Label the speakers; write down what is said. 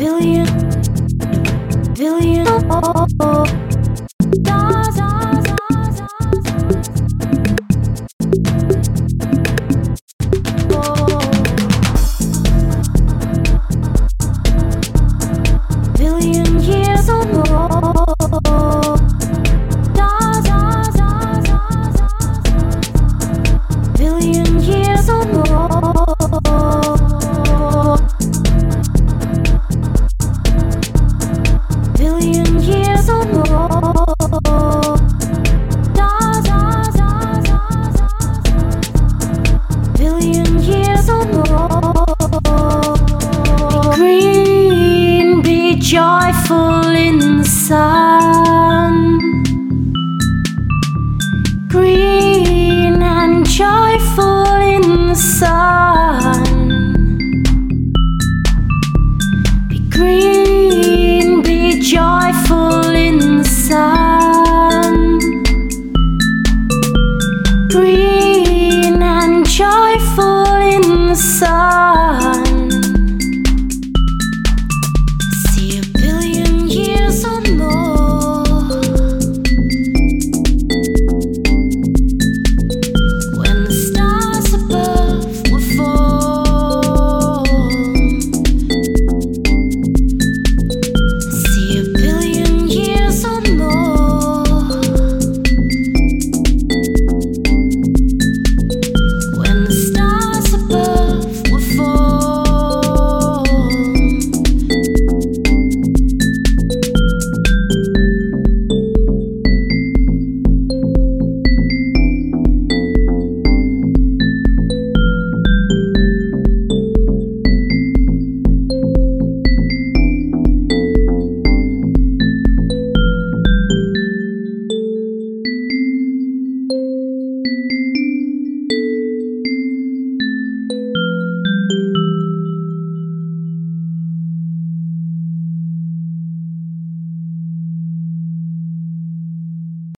Speaker 1: Billion, billion, oh, oh. Stars, stars, stars, oh. Billion years or more. Stars, stars, stars, stars. Billion years or more. Billion years or more. Stars, stars, stars, stars. Billion years or more. Be green, be joyful in the sun. Green and joyful in the sun. Be green, be joyful in the sun. Green and joyful in the sun.